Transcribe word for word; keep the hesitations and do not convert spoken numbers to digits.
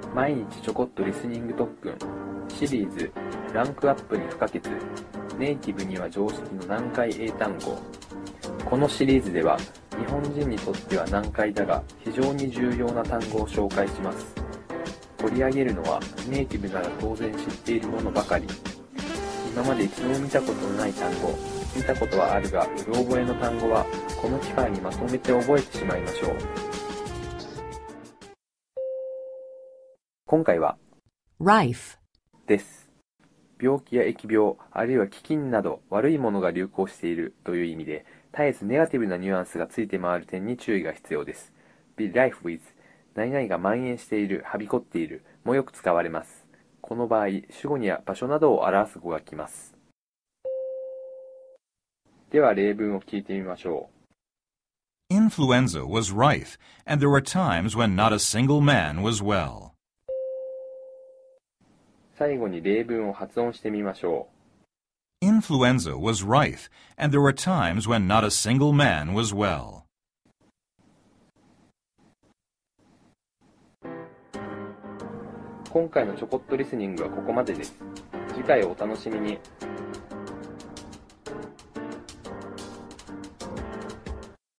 毎日ちょこっとリスニング特訓シリーズランクアップに不可欠ネイティブには常識の難解英単語。このシリーズでは日本人にとっては難解だが非常に重要な単語を紹介します。取り上げるのはネイティブなら当然知っているものばかり。今まで一度も見たことのない単語、見たことはあるがうろ覚えの単語はこの機会にまとめて覚えてしまいましょう。今回は rife です。病気や疫病、あるいは飢饉など悪いものが流行しているという意味で、絶えずネガティブなニュアンスがついて回る点に注意が必要です。be rife with 何々が蔓延している、はびこっているもよく使われます。この場合、主語には場所などを表す語が来ます。では例文を聞いてみましょう。Influenza was rife, and there were times when not a single man was well. 最後に例文を発音してみましょう。Influenza was rife, and there were times when not a single man was well. 今回のちょこっとリスニングはここまでです。次回をお楽しみに。